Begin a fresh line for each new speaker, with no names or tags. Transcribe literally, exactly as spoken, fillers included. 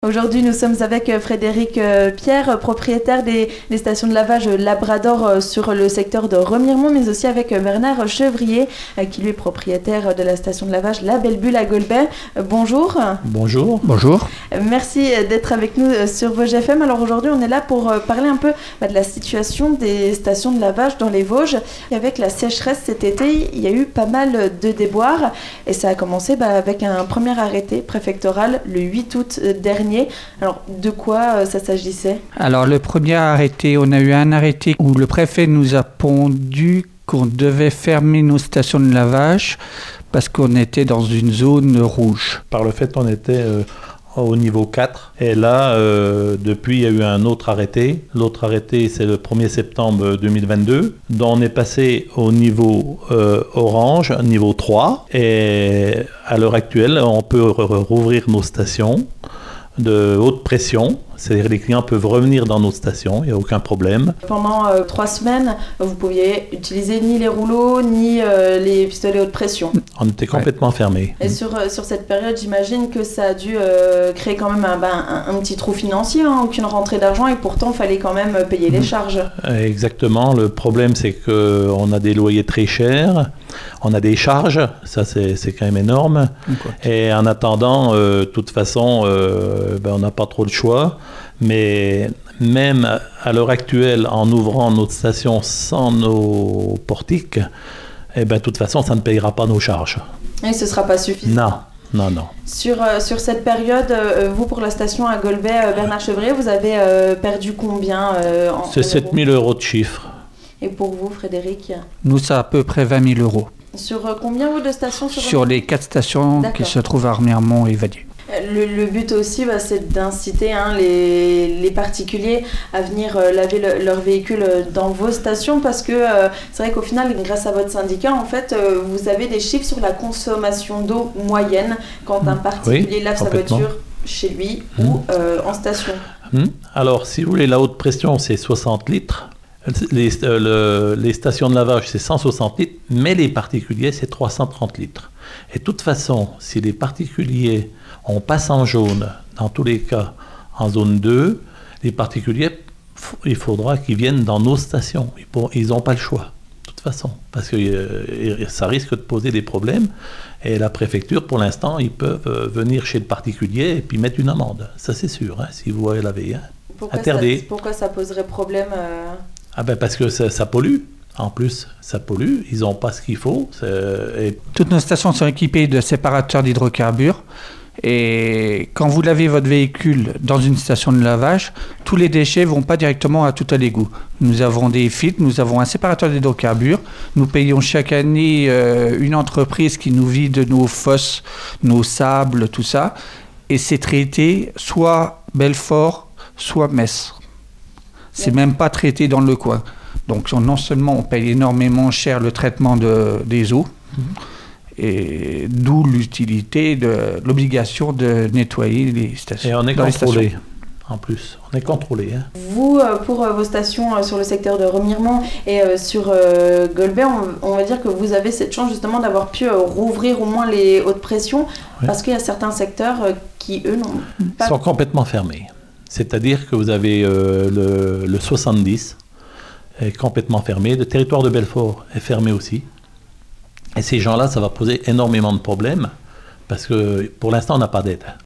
Aujourd'hui, nous sommes avec Frédéric Pierre, propriétaire des, des stations de lavage Labrador sur le secteur de Remiremont, mais aussi avec Bernard Chevrier, qui lui est propriétaire de la station de lavage La Belle Bulle à Golbey. Bonjour.
Bonjour. Bonjour.
Merci d'être avec nous sur Vosges F M. Alors aujourd'hui, on est là pour parler un peu de la situation des stations de lavage dans les Vosges. Et avec la sécheresse cet été, il y a eu pas mal de déboires et ça a commencé bah, avec un premier arrêté préfectoral le huit août dernier. Alors, de quoi ça s'agissait ?
Alors, le premier arrêté, on a eu un arrêté où le préfet nous a pondu qu'on devait fermer nos stations de lavage parce qu'on était dans une zone rouge.
Par le fait qu'on était euh, au niveau quatre. Et là, euh, depuis, il y a eu un autre arrêté. L'autre arrêté, c'est le premier septembre deux mille vingt-deux, dont on est passé au niveau euh, orange, niveau trois. Et à l'heure actuelle, on peut rouvrir nos stations de haute pression, c'est-à-dire les clients peuvent revenir dans nos stations, il n'y a aucun problème.
Pendant euh, trois semaines, vous pouviez utiliser ni les rouleaux, ni euh, les pistolets haute pression.
On était complètement ouais. fermés.
Et sur, euh, sur cette période, j'imagine que ça a dû euh, créer quand même un, ben, un, un petit trou financier, hein, aucune rentrée d'argent, et pourtant, il fallait quand même payer les charges.
Exactement, le problème c'est qu'on a des loyers très chers, on a des charges, ça c'est, c'est quand même énorme, okay. Et en attendant, euh, de toute façon, euh, ben, on n'a pas trop le choix. Mais même à l'heure actuelle, en ouvrant notre station sans nos portiques, eh ben, de toute façon, ça ne payera pas nos charges.
Et ce ne sera pas suffisant.
Non, non, non.
Sur, euh, sur cette période, euh, vous, pour la station à Golbey, euh, Bernard Chevrier, vous avez euh, perdu combien euh, en
C'est sept mille euros de chiffre.
Et pour vous, Frédéric ?
Nous, c'est à peu près vingt mille euros.
Sur euh, combien, vous, de stations Sur,
sur les quatre stations D'accord. qui se trouvent à Remiremont et Vadier.
Le, le but aussi, bah, c'est d'inciter hein, les, les particuliers à venir euh, laver le, leur véhicule dans vos stations parce que euh, c'est vrai qu'au final, grâce à votre syndicat, en fait, euh, vous avez des chiffres sur la consommation d'eau moyenne quand un particulier
oui,
lave sa voiture chez lui mmh. ou euh, en station.
Mmh. Alors, si vous voulez, la haute pression, c'est soixante litres. Les, euh, le, les stations de lavage, c'est cent soixante litres, mais les particuliers, c'est trois cent trente litres. Et de toute façon, si les particuliers on passe en jaune, dans tous les cas, en zone deux, les particuliers, il faudra qu'ils viennent dans nos stations. Ils n'ont pas le choix, de toute façon, parce que euh, ça risque de poser des problèmes. Et la préfecture, pour l'instant, ils peuvent euh, venir chez le particulier et puis mettre une amende. Ça, c'est sûr, hein, si vous voyez laver. Hein.
Pourquoi, ça, pourquoi ça poserait problème euh...
Ah ben parce que ça, ça pollue. En plus, ça pollue, ils n'ont pas ce qu'il faut. Et...
Toutes nos stations sont équipées de séparateurs d'hydrocarbures. Et quand vous lavez votre véhicule dans une station de lavage, tous les déchets ne vont pas directement à tout à l'égout. Nous avons des filtres, nous avons un séparateur d'hydrocarbures. Nous payons chaque année euh, une entreprise qui nous vide nos fosses, nos sables, tout ça. Et c'est traité soit Belfort, soit Metz. C'est même pas traité dans le coin. Donc non seulement on paye énormément cher le traitement de, des eaux, mmh. et d'où l'utilité de l'obligation de nettoyer les stations.
Et on est contrôlé, en plus. On est contrôlé. Hein.
Vous, pour vos stations sur le secteur de Remiremont et sur euh, Golbey, on, on va dire que vous avez cette chance justement d'avoir pu euh, rouvrir au moins les hautes pressions, oui. Parce qu'il y a certains secteurs euh, qui, eux, n'ont pas...
Ils sont complètement fermés. C'est-à-dire que vous avez euh, le, le soixante-dix est complètement fermé. Le territoire de Belfort est fermé aussi. Et ces gens-là, ça va poser énormément de problèmes parce que pour l'instant, on n'a pas d'aide.